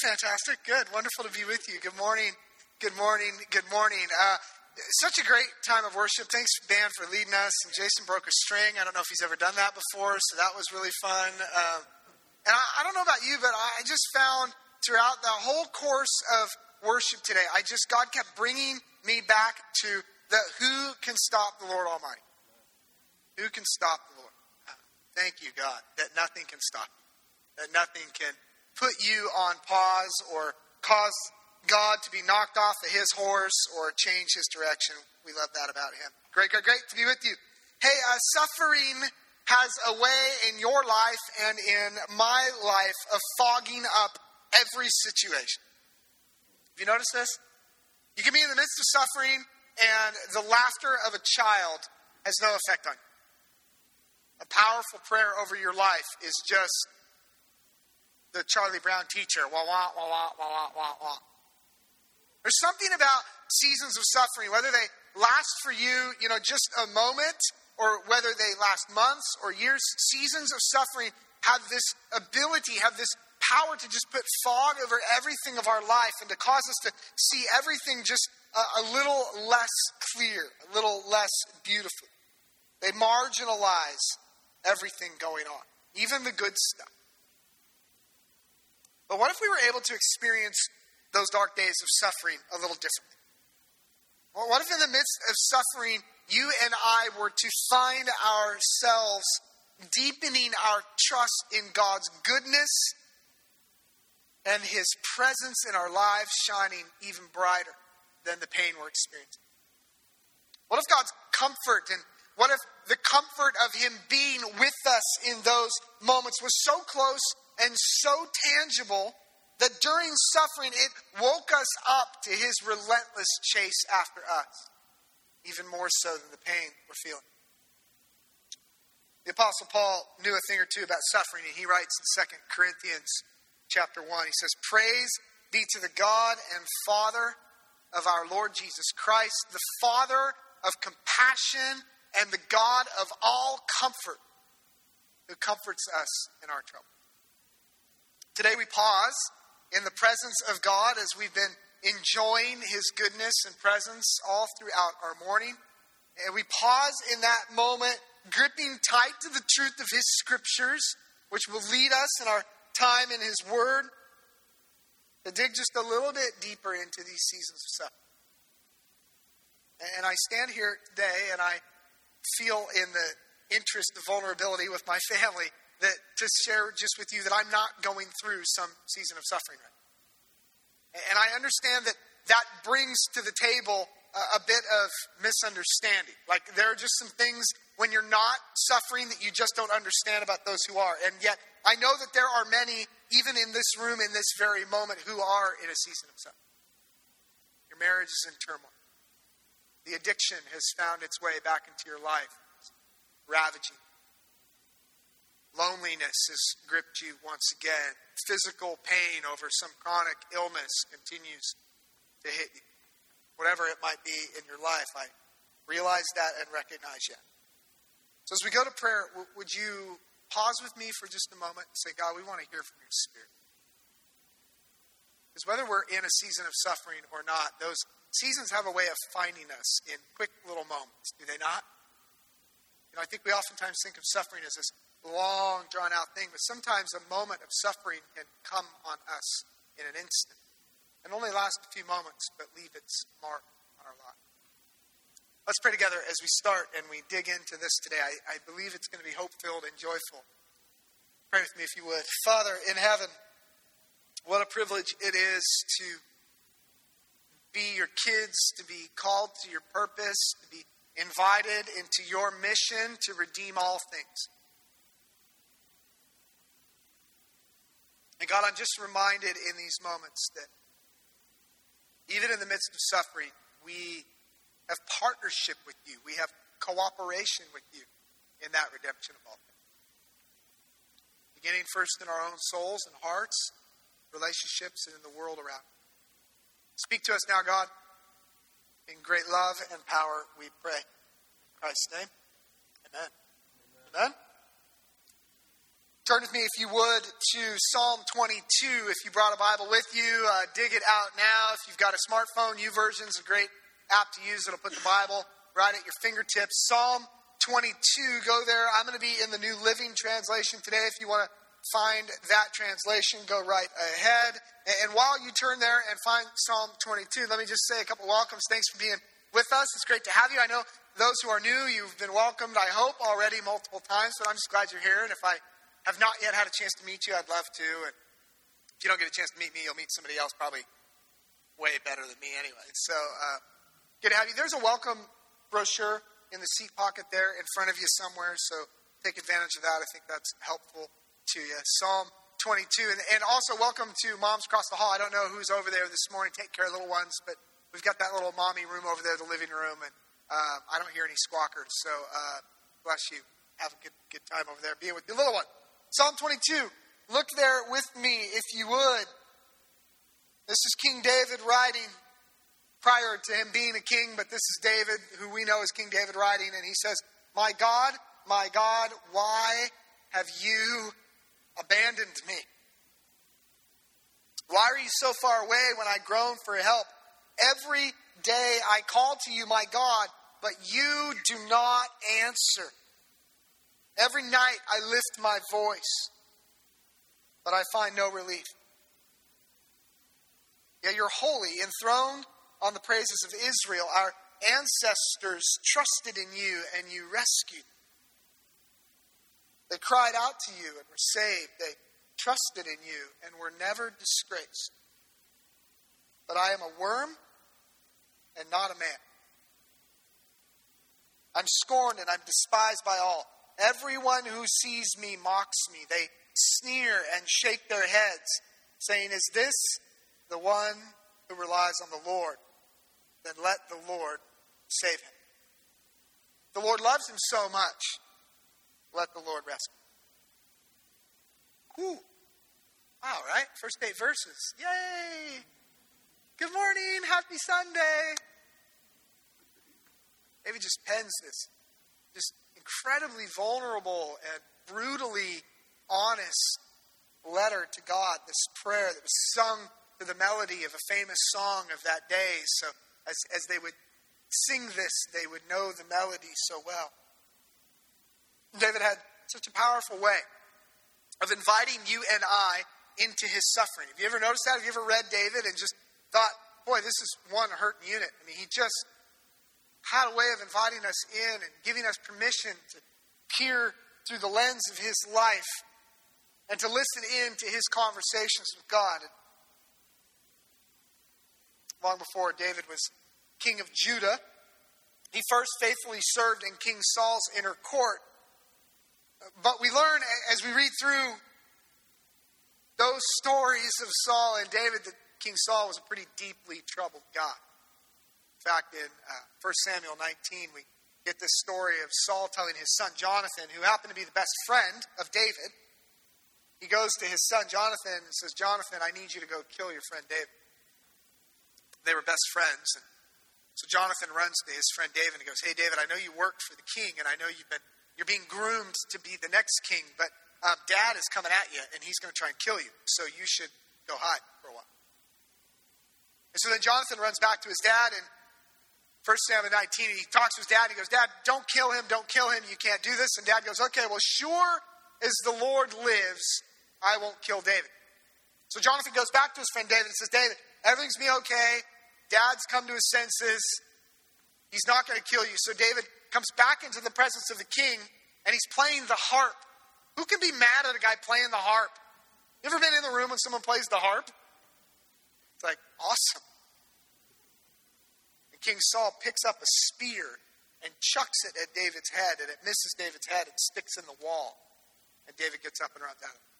Fantastic. Good. Wonderful to be with you. Good morning. Good morning. Good morning. Such a great time of worship. Thanks, band, for leading us. And Jason broke a string. I don't know if he's ever done that before, so that was really fun. And I don't know about you, but I just found throughout the whole course of worship today, God kept bringing me back to who can stop the Lord Almighty? Who can stop the Lord? Thank you, God, that nothing can stop you. That nothing can put you on pause or cause God to be knocked off of his horse or change his direction. We love that about him. Great to be with you. Hey, suffering has a way in your life and in my life of fogging up every situation. Have you noticed this? You can be in the midst of suffering and the laughter of a child has no effect on you. A powerful prayer over your life is just the Charlie Brown teacher. Wah, wah, wah, wah, wah, wah, wah. There's something about seasons of suffering, whether they last for you, just a moment, or whether they last months or years. Seasons of suffering have this ability, have this power to just put fog over everything of our life and to cause us to see everything just a little less clear, a little less beautiful. They marginalize everything going on, even the good stuff. But what if we were able to experience those dark days of suffering a little differently? Well, what if in the midst of suffering, you and I were to find ourselves deepening our trust in God's goodness and his presence in our lives shining even brighter than the pain we're experiencing? What if God's comfort and what if the comfort of him being with us in those moments was so close and so tangible that during suffering it woke us up to his relentless chase after us, even more so than the pain we're feeling? The Apostle Paul knew a thing or two about suffering, and he writes in 2 Corinthians chapter 1, he says, "Praise be to the God and Father of our Lord Jesus Christ, the Father of compassion and the God of all comfort, who comforts us in our trouble." Today we pause in the presence of God as we've been enjoying his goodness and presence all throughout our morning. And we pause in that moment, gripping tight to the truth of his scriptures, which will lead us in our time in his word, to dig just a little bit deeper into these seasons of suffering. And I stand here today and I feel in the interest of vulnerability with my family that to share just with you that I'm not going through some season of suffering right now. And I understand that brings to the table a bit of misunderstanding. Like there are just some things when you're not suffering that you just don't understand about those who are. And yet I know that there are many, even in this room, in this very moment, who are in a season of suffering. Your marriage is in turmoil. The addiction has found its way back into your life, ravaging. Loneliness has gripped you once again. Physical pain over some chronic illness continues to hit you. Whatever it might be in your life, I realize that and recognize that. So as we go to prayer, would you pause with me for just a moment and say, God, we want to hear from your Spirit. Because whether we're in a season of suffering or not, those seasons have a way of finding us in quick little moments, do they not? I think we oftentimes think of suffering as this long, drawn-out thing, but sometimes a moment of suffering can come on us in an instant and only last a few moments, but leave its mark on our life. Let's pray together as we start and we dig into this today. I believe it's going to be hope-filled and joyful. Pray with me if you would. Father in heaven, what a privilege it is to be your kids, to be called to your purpose, to be invited into your mission to redeem all things. And God, I'm just reminded in these moments that even in the midst of suffering, we have partnership with you. We have cooperation with you in that redemption of all things. Beginning first in our own souls and hearts, relationships, and in the world around us. Speak to us now, God. In great love and power we pray. In Christ's name, amen. Amen. Turn with me, if you would, to Psalm 22. If you brought a Bible with you, dig it out now. If you've got a smartphone, YouVersion is a great app to use. It'll put the Bible right at your fingertips. Psalm 22, go there. I'm going to be in the New Living Translation today. If you want to find that translation, go right ahead. And while you turn there and find Psalm 22, let me just say a couple welcomes. Thanks for being with us. It's great to have you. I know those who are new, you've been welcomed, I hope, already multiple times, but I'm just glad you're here. And if I have not yet had a chance to meet you, I'd love to. And if you don't get a chance to meet me, you'll meet somebody else probably way better than me anyway. So good to have you. There's a welcome brochure in the seat pocket there in front of you somewhere, so take advantage of that. I think that's helpful to you. Psalm 22. And also welcome to Moms Across the Hall. I don't know who's over there this morning taking care of little ones, but we've got that little mommy room over there, the living room, and I don't hear any squawkers, so bless you. Have a good time over there being with your little one. Psalm 22. Look there with me, if you would. This is King David writing prior to him being a king, but this is David, who we know as King David, writing, and he says, my God, why have you abandoned me? Why are you so far away when I groan for help? Every day I call to you, my God, but you do not answer. Every night I lift my voice, but I find no relief. Yet you're holy, enthroned on the praises of Israel. Our ancestors trusted in you, and you rescued. They cried out to you and were saved. They trusted in you and were never disgraced. But I am a worm and not a man. I'm scorned and I'm despised by all. Everyone who sees me mocks me. They sneer and shake their heads, saying, is this the one who relies on the Lord? Then let the Lord save him. The Lord loves him so much. Let the Lord rescue him. Whew. Wow, right? First 8 verses. Yay! Good morning. Happy Sunday. David just pens this just incredibly vulnerable and brutally honest letter to God, this prayer that was sung to the melody of a famous song of that day. So as they would sing this, they would know the melody so well. David had such a powerful way of inviting you and I into his suffering. Have you ever noticed that? Have you ever read David and just thought, boy, this is one hurting unit? I mean, he just had a way of inviting us in and giving us permission to peer through the lens of his life and to listen in to his conversations with God. And long before David was king of Judah, he first faithfully served in King Saul's inner court. But we learn as we read through those stories of Saul and David that King Saul was a pretty deeply troubled guy. In fact, in 1 Samuel 19, we get this story of Saul telling his son Jonathan, who happened to be the best friend of David. He goes to his son Jonathan and says, Jonathan, I need you to go kill your friend David. They were best friends. And so Jonathan runs to his friend David and goes, hey, David, I know you worked for the king, and I know you're being groomed to be the next king, but Dad is coming at you, and he's going to try and kill you, so you should go hide for a while. And so then Jonathan runs back to his dad, and 1 Samuel 19, he talks to his dad, he goes, Dad, don't kill him, you can't do this. And Dad goes, okay, well, sure as the Lord lives, I won't kill David. So Jonathan goes back to his friend David and says, David, everything's been okay, Dad's come to his senses, he's not going to kill you. So David comes back into the presence of the king, and he's playing the harp. Who can be mad at a guy playing the harp? You ever been in the room when someone plays the harp? It's like, awesome. And King Saul picks up a spear and chucks it at David's head, and it misses David's head and sticks in the wall. And David gets up and runs out of it.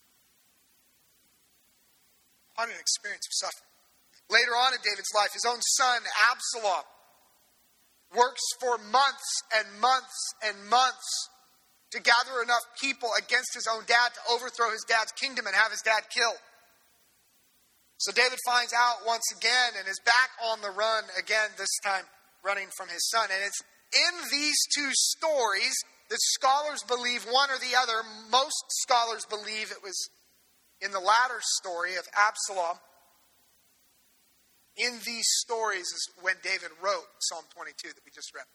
What an experience of suffering. Later on in David's life, his own son, Absalom, works for months and months and months to gather enough people against his own dad to overthrow his dad's kingdom and have his dad killed. So David finds out once again and is back on the run again, this time running from his son. And it's in these two stories that scholars believe one or the other. Most scholars believe it was in the latter story of Absalom. In these stories is when David wrote Psalm 22 that we just read.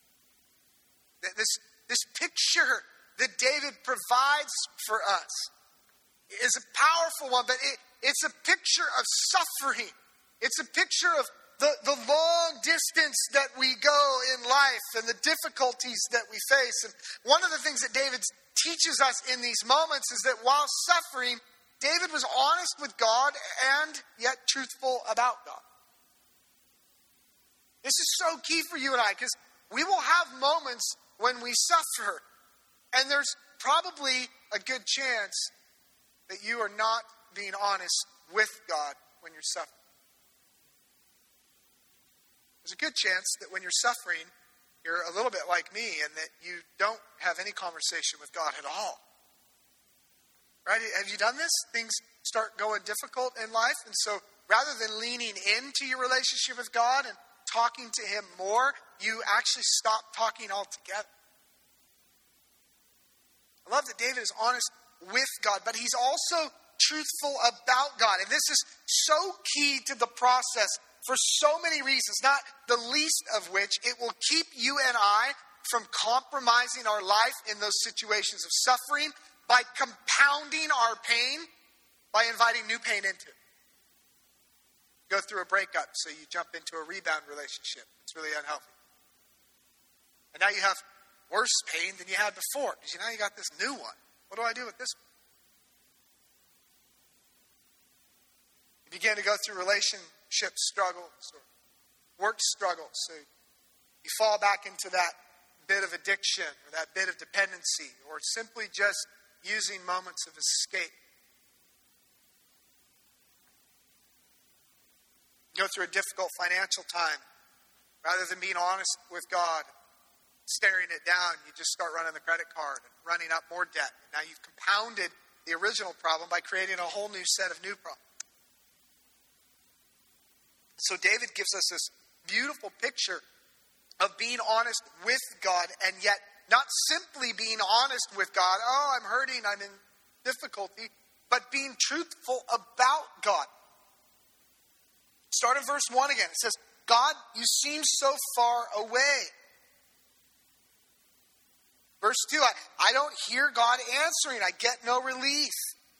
This picture that David provides for us is a powerful one, but it's a picture of suffering. It's a picture of the long distance that we go in life and the difficulties that we face. And one of the things that David teaches us in these moments is that while suffering, David was honest with God and yet truthful about God. This is so key for you and I, because we will have moments when we suffer, and there's probably a good chance that you are not being honest with God when you're suffering. There's a good chance that when you're suffering, you're a little bit like me and that you don't have any conversation with God at all. Right? Have you done this? Things start going difficult in life, and so rather than leaning into your relationship with God and talking to Him more, you actually stop talking altogether. I love that David is honest with God, but he's also truthful about God. And this is so key to the process for so many reasons, not the least of which it will keep you and I from compromising our life in those situations of suffering by compounding our pain by inviting new pain into it. Go through a breakup, so you jump into a rebound relationship. It's really unhealthy. And now you have worse pain than you had before, because now you got this new one. What do I do with this one? You begin to go through relationship struggles or work struggles. So you fall back into that bit of addiction or that bit of dependency, or simply just using moments of escape. You go through a difficult financial time. Rather than being honest with God, staring it down, you just start running the credit card and running up more debt. And now you've compounded the original problem by creating a whole new set of new problems. So David gives us this beautiful picture of being honest with God, and yet not simply being honest with God, oh, I'm hurting, I'm in difficulty, but being truthful about God. Start in verse 1 again. It says, God, you seem so far away. Verse 2, I don't hear God answering. I get no relief.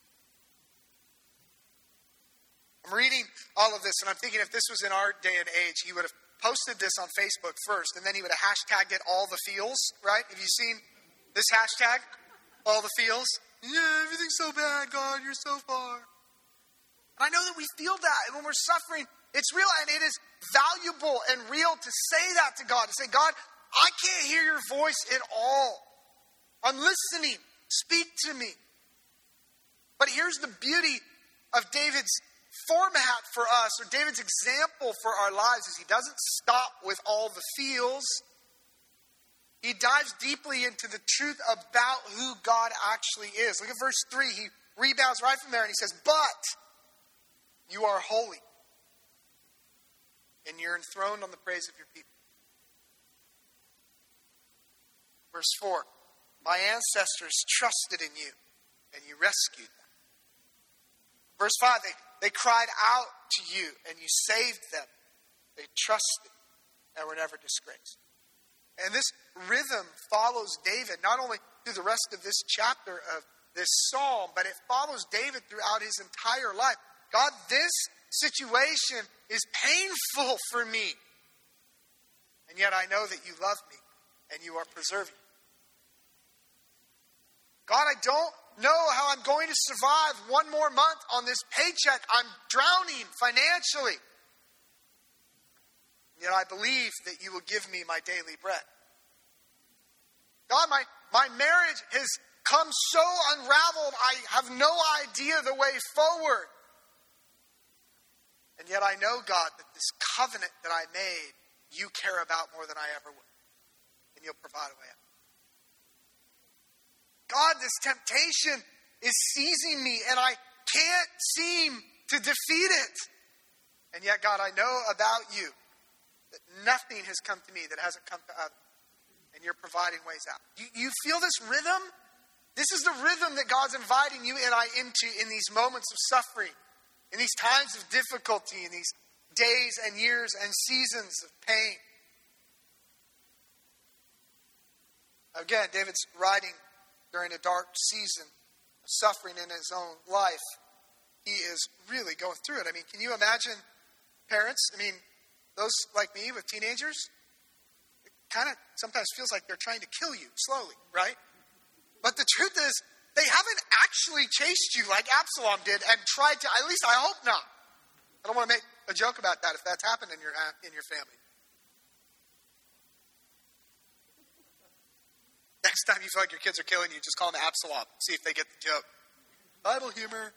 I'm reading all of this, and I'm thinking if this was in our day and age, he would have posted this on Facebook first, and then he would have hashtagged it all the feels, right? Have you seen this hashtag, all the feels? Yeah, everything's so bad, God, you're so far. And I know that we feel that, and when we're suffering, it's real, and it is valuable and real to say that to God, to say, God, I can't hear your voice at all. I'm listening. Speak to me. But here's the beauty of David's format for us, or David's example for our lives, is he doesn't stop with all the feels. He dives deeply into the truth about who God actually is. Look at verse 3. He rebounds right from there and he says, but you are holy, and you're enthroned on the praise of your people. Verse 4. My ancestors trusted in you, and you rescued them. Verse 5. They cried out to you, and you saved them. They trusted and were never disgraced. And this rhythm follows David, not only through the rest of this chapter of this psalm, but it follows David throughout his entire life. God, this situation is painful for me. And yet I know that you love me and you are preserving me. God, I don't know how I'm going to survive one more month on this paycheck. I'm drowning financially. Yet I believe that you will give me my daily bread. God, my marriage has come so unraveled, I have no idea the way forward. And yet I know, God, that this covenant that I made, you care about more than I ever would. And you'll provide a way out. God, this temptation is seizing me and I can't seem to defeat it. And yet, God, I know about you that nothing has come to me that hasn't come to others. And and you're providing ways out. You feel this rhythm? This is the rhythm that God's inviting you and I into in these moments of suffering, in these times of difficulty, in these days and years and seasons of pain. Again, David's writing during a dark season of suffering in his own life. He is really going through it. I mean, can you imagine parents? I mean, those like me with teenagers, it kind of sometimes feels like they're trying to kill you slowly, right? But the truth is, they haven't actually chased you like Absalom did and tried to, at least I hope not. I don't want to make a joke about that if that's happened in your family. Next time you feel like your kids are killing you, just call them Absalom. See if they get the joke. Bible humor.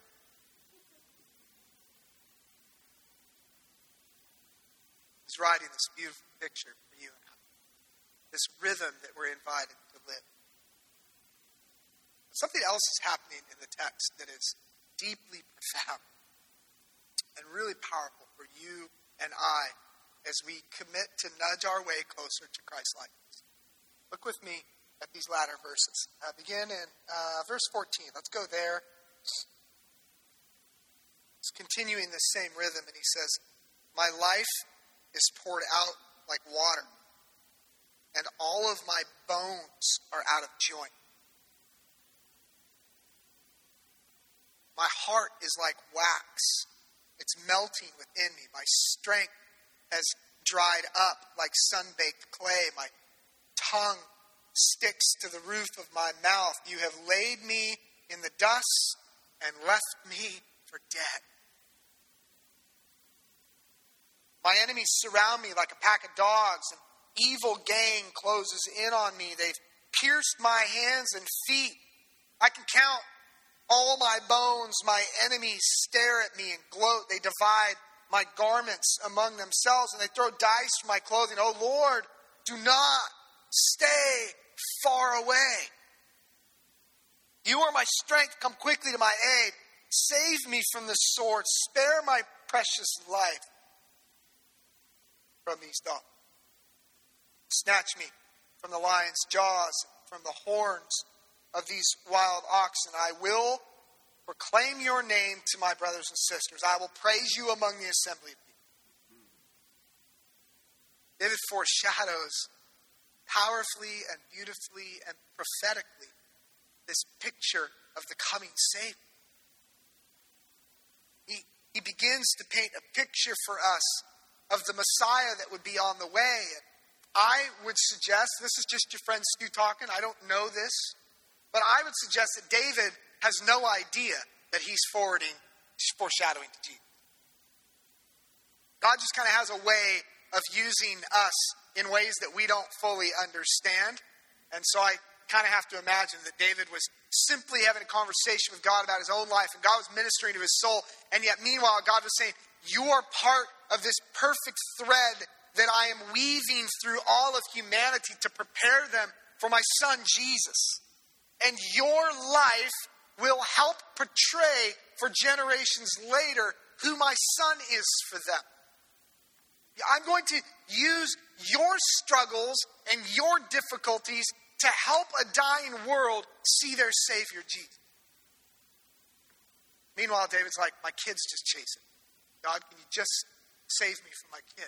He's writing this beautiful picture for you and I. This rhythm that we're invited to live. Something else is happening in the text that is deeply profound and really powerful for you and I as we commit to nudge our way closer to Christ-likeness. Look with me at these latter verses. Begin in verse 14. Let's go there. He's continuing this same rhythm, and he says, "My life is poured out like water, and all of my bones are out of joint. My heart is like wax. It's melting within me. My strength has dried up like sun-baked clay. My tongue sticks to the roof of my mouth. You have laid me in the dust and left me for dead. My enemies surround me like a pack of dogs. An evil gang closes in on me. They've pierced my hands and feet. I can count all my bones. My enemies stare at me and gloat. They divide my garments among themselves, and they throw dice for my clothing. Oh Lord, do not stay far away. You are my strength. Come quickly to my aid. Save me from the sword. Spare my precious life from these dogs. Snatch me from the lion's jaws, from the horns of these wild oxen. I will proclaim your name to my brothers and sisters. I will praise you among the assembly of people. David foreshadows powerfully and beautifully and prophetically this picture of the coming Savior. He begins to paint a picture for us of the Messiah that would be on the way. And I would suggest, this is just your friend Stu talking, I don't know this, but I would suggest that David has no idea that he's foreshadowing to Jesus. God just kind of has a way of using us in ways that we don't fully understand. And so I kind of have to imagine that David was simply having a conversation with God about his own life, and God was ministering to his soul. And yet, meanwhile, God was saying, you are part of this perfect thread that I am weaving through all of humanity to prepare them for my son, Jesus. And your life will help portray for generations later who my son is for them. I'm going to use your struggles and your difficulties to help a dying world see their Savior, Jesus. Meanwhile, David's like, my kid's just chasing. God, can you just save me from my kid?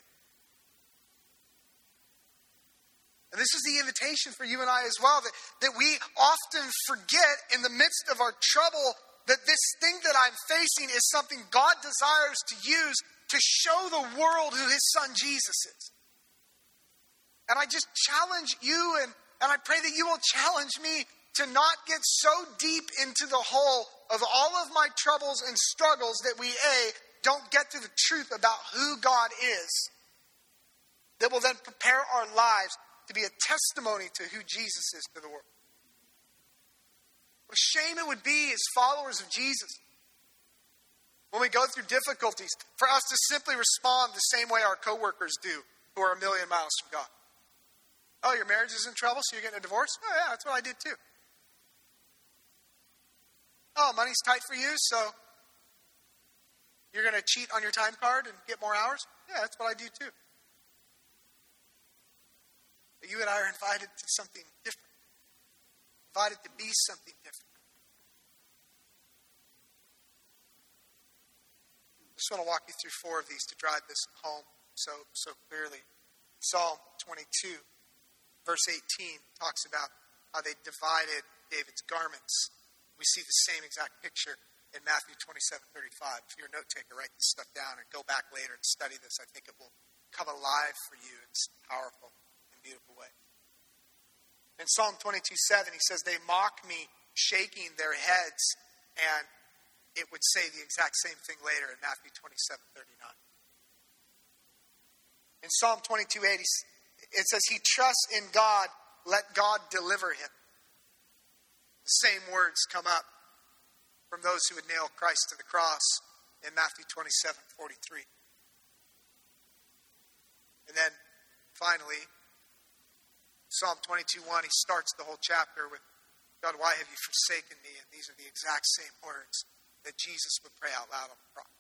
And this is the invitation for you and I as well, that we often forget in the midst of our trouble that this thing that I'm facing is something God desires to use to show the world who his son Jesus is. And I just challenge you, and I pray that you will challenge me to not get so deep into the hole of all of my troubles and struggles that we, don't get to the truth about who God is, that will then prepare our lives to be a testimony to who Jesus is to the world. What a shame it would be as followers of Jesus, when we go through difficulties, for us to simply respond the same way our coworkers do who are a million miles from God. Oh, your marriage is in trouble, so you're getting a divorce? Oh, yeah, that's what I did too. Oh, money's tight for you, so you're going to cheat on your time card and get more hours? Yeah, that's what I do too. But you and I are invited to something different. Invited to be something different. I just want to walk you through 4 of these to drive this home so clearly. Psalm 22, verse 18, talks about how they divided David's garments. We see the same exact picture in Matthew 27:35. If you're a note taker, write this stuff down and go back later and study this. I think it will come alive for you in some powerful and beautiful way. In Psalm 22:7, he says, they mock me, shaking their heads, and it would say the exact same thing later in Matthew 27:39. In Psalm 22:8, it says, he trusts in God, let God deliver him. The same words come up from those who would nail Christ to the cross in Matthew 27:43. And then finally, Psalm 22:1, he starts the whole chapter with, God, why have you forsaken me? And these are the exact same words that Jesus would pray out loud on the cross.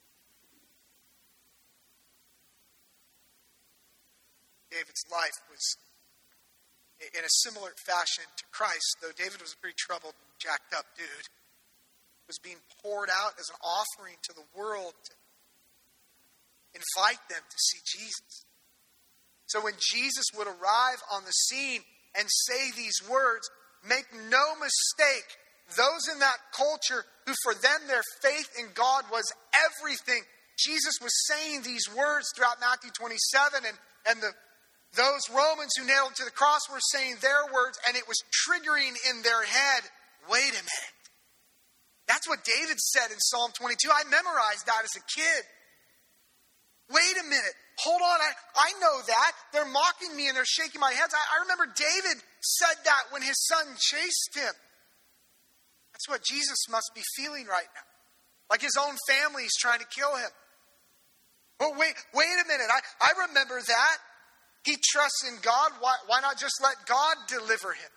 David's life was in a similar fashion to Christ, though David was a pretty troubled and jacked up dude, was being poured out as an offering to the world to invite them to see Jesus. So when Jesus would arrive on the scene and say these words, make no mistake, those in that culture who for them their faith in God was everything, Jesus was saying these words throughout Matthew 27, and those Romans who nailed him to the cross were saying their words, and it was triggering in their head, wait a minute. That's what David said in Psalm 22. I memorized that as a kid. Wait a minute. Hold on. I know that. They're mocking me and they're shaking my heads. I remember David said that when his son chased him. That's what Jesus must be feeling right now. Like his own family is trying to kill him. But wait a minute. I remember that. He trusts in God. Why not just let God deliver him?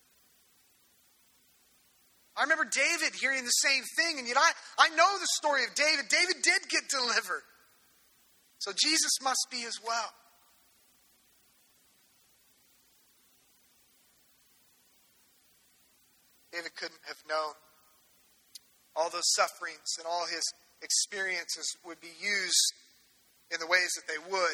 I remember David hearing the same thing. And yet I know the story of David. David did get delivered. So Jesus must be as well. David couldn't have known all those sufferings and all his experiences would be used in the ways that they would.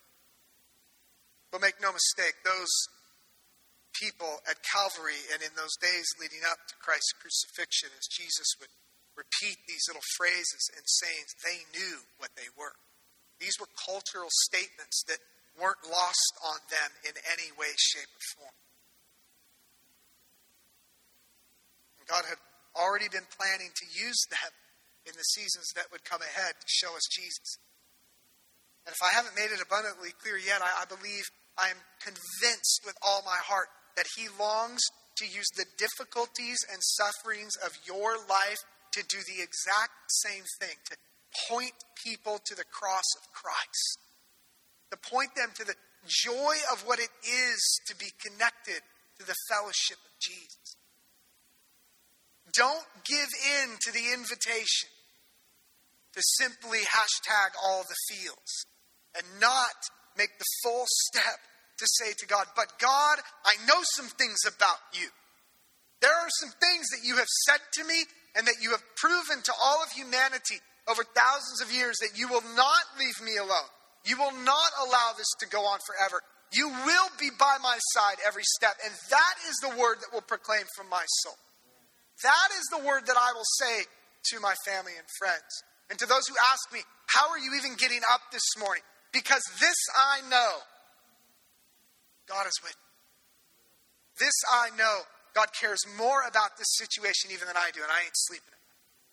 But make no mistake, those people at Calvary and in those days leading up to Christ's crucifixion, as Jesus would repeat these little phrases and sayings, they knew what they were. These were cultural statements that weren't lost on them in any way, shape, or form. And God had already been planning to use them in the seasons that would come ahead to show us Jesus. And if I haven't made it abundantly clear yet, I believe, I am convinced with all my heart that he longs to use the difficulties and sufferings of your life to do the exact same thing, to point people to the cross of Christ, to point them to the joy of what it is to be connected to the fellowship of Jesus. Don't give in to the invitation to simply hashtag all the feels and not make the full step to say to God, but God, I know some things about you. There are some things that you have said to me and that you have proven to all of humanity over thousands of years that you will not leave me alone. You will not allow this to go on forever. You will be by my side every step. And that is the word that will proclaim from my soul. That is the word that I will say to my family and friends. And to those who ask me, how are you even getting up this morning? Because this I know, God is with me. This I know, God cares more about this situation even than I do, and I ain't sleeping at night.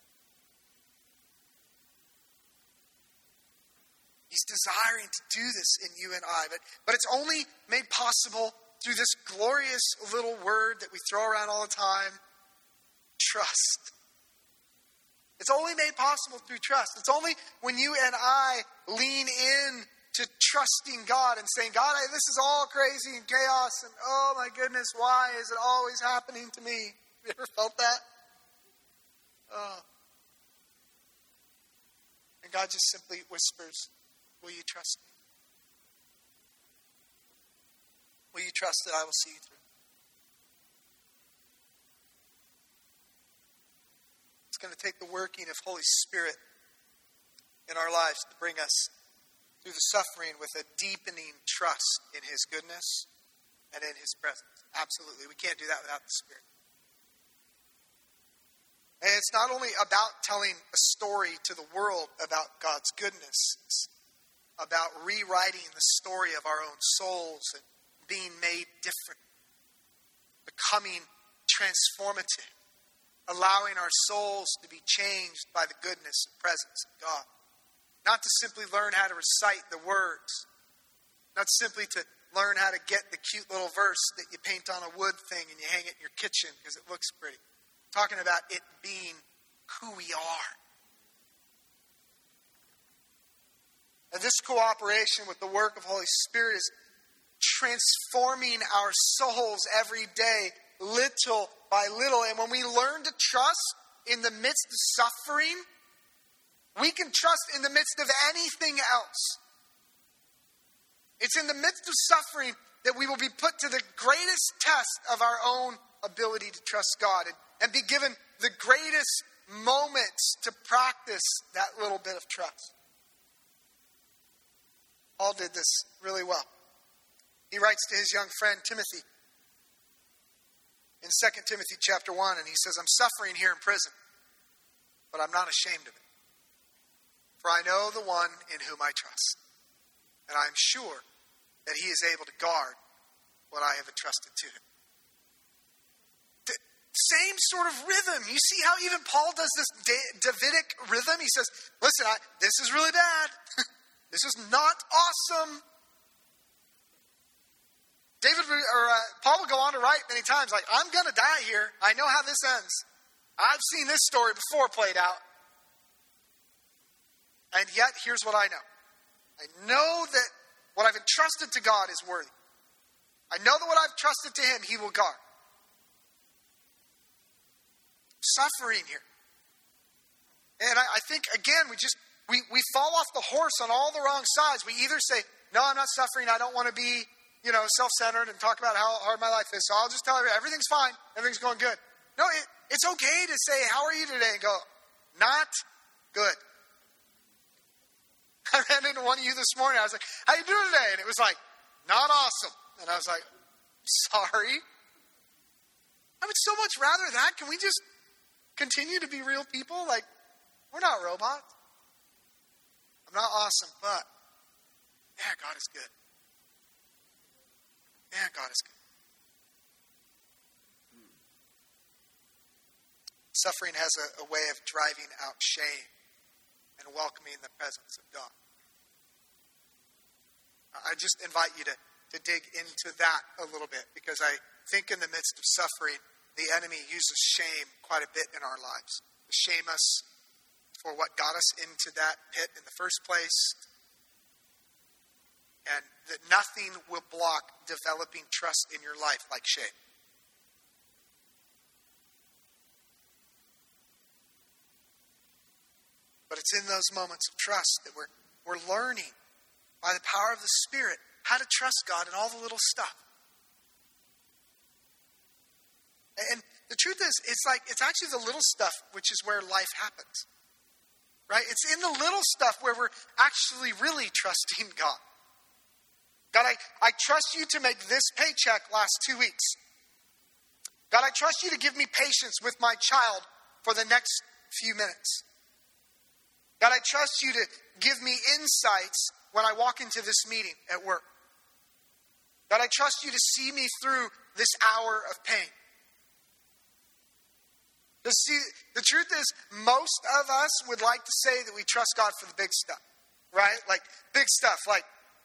He's desiring to do this in you and I, but it's only made possible through this glorious little word that we throw around all the time, trust. It's only made possible through trust. It's only when you and I lean in to trusting God and saying, God, this is all crazy and chaos, and oh my goodness, why is it always happening to me? Have you ever felt that? Oh. And God just simply whispers, will you trust me? Will you trust that I will see you through? It's going to take the working of Holy Spirit in our lives to bring us through the suffering with a deepening trust in His goodness and in His presence. Absolutely. We can't do that without the Spirit. And it's not only about telling a story to the world about God's goodness. It's about rewriting the story of our own souls and being made different, becoming transformative, allowing our souls to be changed by the goodness and presence of God. Not to simply learn how to recite the words, not simply to learn how to get the cute little verse that you paint on a wood thing and you hang it in your kitchen because it looks pretty. I'm talking about it being who we are. And this cooperation with the work of Holy Spirit is transforming our souls every day, little by little. And when we learn to trust in the midst of suffering, we can trust in the midst of anything else. It's in the midst of suffering that we will be put to the greatest test of our own ability to trust God and be given the greatest moments to practice that little bit of trust. Paul did this really well. He writes to his young friend Timothy in 2 Timothy chapter 1, and he says, I'm suffering here in prison, but I'm not ashamed of it. For I know the one in whom I trust, and I am sure that he is able to guard what I have entrusted to him. The same sort of rhythm. You see how even Paul does this Davidic rhythm? He says, listen, this is really bad. This is not awesome. Paul will go on to write many times, like, I'm going to die here. I know how this ends. I've seen this story before played out. And yet, here's what I know. I know that what I've entrusted to God is worthy. I know that what I've trusted to Him, He will guard. Suffering here. And I think, again, we fall off the horse on all the wrong sides. We either say, no, I'm not suffering. I don't want to be, self-centered and talk about how hard my life is. So I'll just tell everybody, everything's fine. Everything's going good. No, it's okay to say, how are you today? And go, not good. I ran into one of you this morning. I was like, how you doing today? And it was like, not awesome. And I was like, sorry. I would so much rather that. Can we just continue to be real people? Like, we're not robots. I'm not awesome, but yeah, God is good. Yeah, God is good. Suffering has a way of driving out shame and welcoming the presence of God. I just invite you to dig into that a little bit, because I think in the midst of suffering, the enemy uses shame quite a bit in our lives. To shame us for what got us into that pit in the first place. And that nothing will block developing trust in your life like shame. But it's in those moments of trust that we're learning by the power of the Spirit how to trust God in all the little stuff. And the truth is, it's actually the little stuff which is where life happens. Right? It's in the little stuff where we're actually really trusting God. God, I trust you to make this paycheck last 2 weeks. God, I trust you to give me patience with my child for the next few minutes. God, I trust you to give me insights when I walk into this meeting at work. God, I trust you to see me through this hour of pain. Because see, the truth is, most of us would like to say that we trust God for the big stuff, right? Like big stuff, like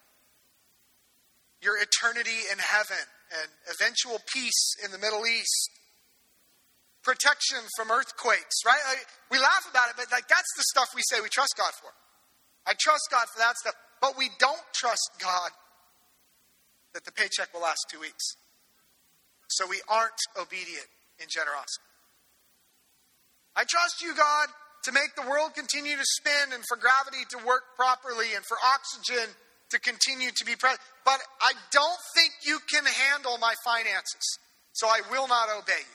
your eternity in heaven and eventual peace in the Middle East, protection from earthquakes, right? Like, we laugh about it, but that's the stuff we say we trust God for. I trust God for that stuff, but we don't trust God that the paycheck will last 2 weeks. So we aren't obedient in generosity. I trust you, God, to make the world continue to spin and for gravity to work properly and for oxygen to continue to be present. But I don't think you can handle my finances, so I will not obey you.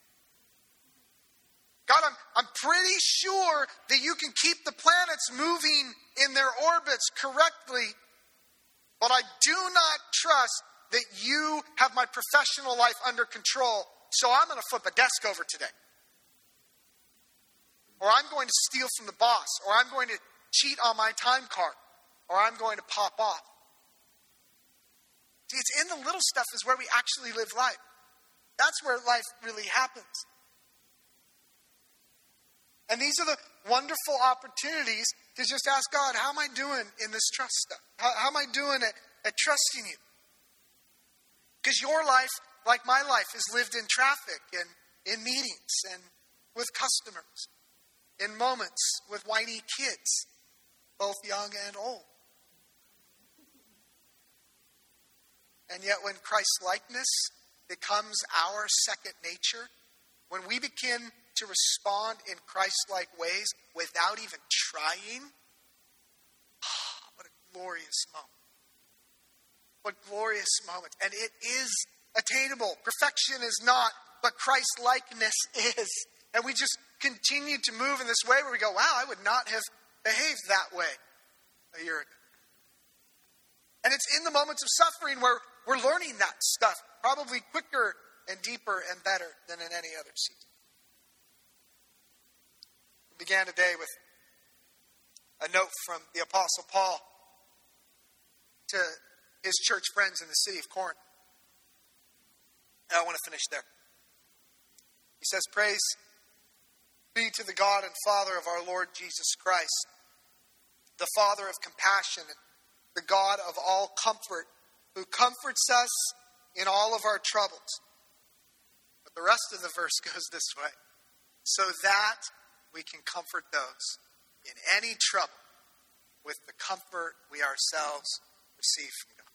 God, I'm pretty sure that you can keep the planets moving in their orbits correctly, but I do not trust that you have my professional life under control, so I'm going to flip a desk over today. Or I'm going to steal from the boss, or I'm going to cheat on my time card, or I'm going to pop off. See, it's in the little stuff is where we actually live life. That's where life really happens. And these are the wonderful opportunities to just ask God, how am I doing in this trust stuff? How am I doing at trusting you? Because your life, like my life, is lived in traffic and in meetings and with customers, in moments with whiny kids, both young and old. And yet when Christ-likeness becomes our second nature, when we begin to respond in Christ-like ways without even trying, what a glorious moment. What glorious moment. And it is attainable. Perfection is not, but Christ-likeness is. And we just continue to move in this way where we go, wow, I would not have behaved that way a year ago. And it's in the moments of suffering where we're learning that stuff, probably quicker and deeper and better than in any other season. We began today with a note from the Apostle Paul to his church friends in the city of Corinth. And I want to finish there. He says, praise be to the God and Father of our Lord Jesus Christ, the Father of compassion and the God of all comfort, who comforts us in all of our troubles. But the rest of the verse goes this way, so that we can comfort those in any trouble with the comfort we ourselves receive from God.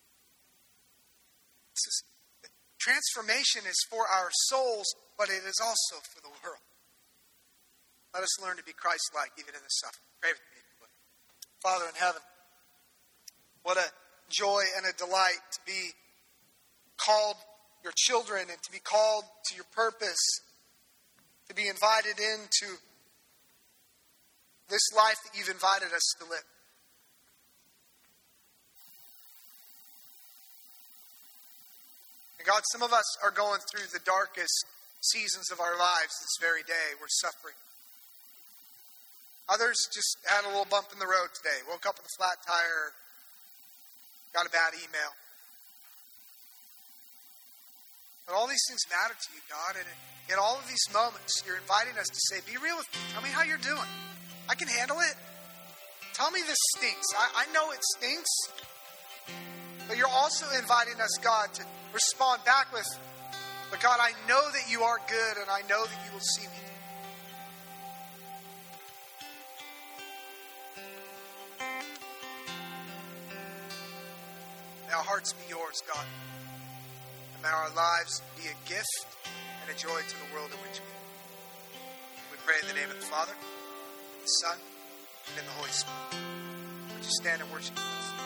Transformation is for our souls, but it is also for the world. Let us learn to be Christ-like even in the suffering. Pray with me. Father in heaven, what a joy and a delight to be called your children and to be called to your purpose, to be invited into this life that you've invited us to live. And God, some of us are going through the darkest seasons of our lives this very day. We're suffering. Others just had a little bump in the road today. Woke up with a flat tire. Got a bad email. But all these things matter to you, God. And in all of these moments, you're inviting us to say, be real with me. Tell me how you're doing. I can handle it. Tell me this stinks. I know it stinks. But you're also inviting us, God, to respond back with, but God, I know that you are good and I know that you will see me. May our hearts be yours, God. And may our lives be a gift and a joy to the world in which we live. We pray in the name of the Father, the Son, and the Holy Spirit. Would you stand and worship with us?